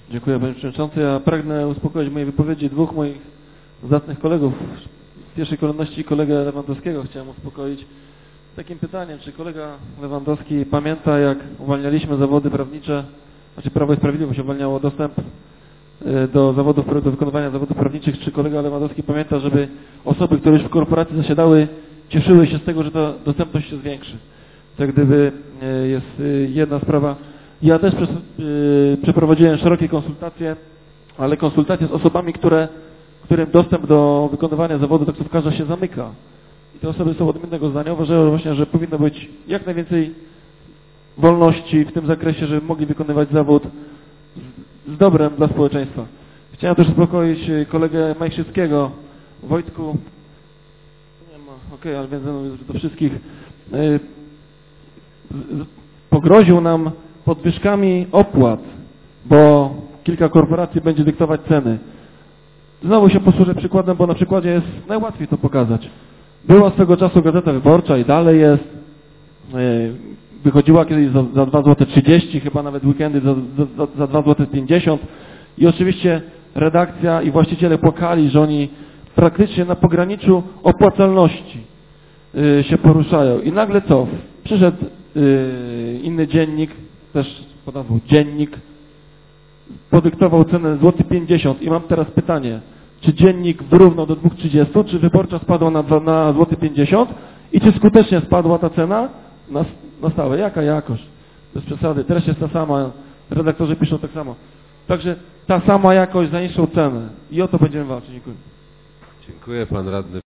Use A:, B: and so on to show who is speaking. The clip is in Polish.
A: Dziękuję, panie przewodniczący. Ja pragnę uspokoić w mojej wypowiedzi dwóch moich zacnych kolegów. W pierwszej kolejności kolegę Lewandowskiego chciałem uspokoić takim pytaniem, czy kolega Lewandowski pamięta, jak uwalnialiśmy zawody prawnicze, znaczy Prawo i Sprawiedliwość uwalniało dostęp do zawodów, do wykonywania zawodów prawniczych, czy kolega Lewandowski pamięta, żeby osoby, które już w korporacji zasiadały, cieszyły się z tego, że ta dostępność się zwiększy. To jak gdyby jest jedna sprawa. Ja też przeprowadziłem szerokie konsultacje, ale konsultacje z osobami, którym dostęp do wykonywania zawodu taksówkarza się zamyka. I te osoby są odmiennego zdania. Uważają właśnie, że powinno być jak najwięcej wolności w tym zakresie, żeby mogli wykonywać zawód z dobrem dla społeczeństwa. Chciałem też uspokoić kolegę Majchrzyckiego. Wojtku, nie ma, okej, ale więc do wszystkich, pogroził nam podwyżkami opłat, bo kilka korporacji będzie dyktować ceny. Znowu się posłużę przykładem, bo na przykładzie jest najłatwiej to pokazać. Była swego czasu Gazeta Wyborcza i dalej jest. Wychodziła kiedyś za 2,30 zł, chyba nawet weekendy za 2,50 zł. I oczywiście redakcja i właściciele płakali, że oni praktycznie na pograniczu opłacalności się poruszają. I nagle co? Przyszedł inny dziennik, też pod nazwą Dziennik, podyktował cenę $1,50 zł. I mam teraz pytanie, czy dziennik wyrównał do 2,30, czy Wyborcza spadła na $1,50 zł i czy skutecznie spadła ta cena na stałe? Jaka jakość? Bez przesady. Treść jest ta sama, redaktorzy piszą tak samo. Także ta sama jakość za niższą cenę. I o to będziemy walczyć. Dziękuję.
B: Dziękuję, pan radny.